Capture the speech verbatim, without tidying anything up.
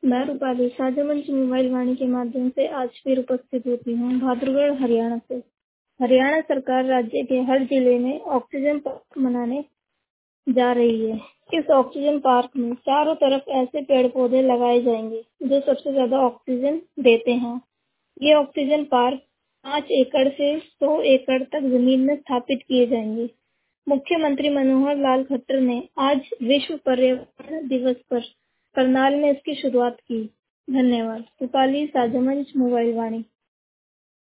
मैं रूपाली साझामंच मोबाइल वाणी के माध्यम से आज फिर उपस्थित होती हूँ भाद्रगढ़ हरियाणा से। हरियाणा सरकार राज्य के हर जिले में ऑक्सीजन पार्क मनाने जा रही है। इस ऑक्सीजन पार्क में चारों तरफ ऐसे पेड़ पौधे लगाए जाएंगे जो सबसे ज्यादा ऑक्सीजन देते हैं। ये ऑक्सीजन पार्क पाँच एकड़ से सौ एकड़ तक जमीन में स्थापित किए जाएंगे। मुख्यमंत्री मनोहर लाल खट्टर ने आज विश्व पर्यावरण दिवस पर करनाल में इसकी शुरुआत की। धन्यवाद। रूपाली साझामंच मोबाइल वाणी।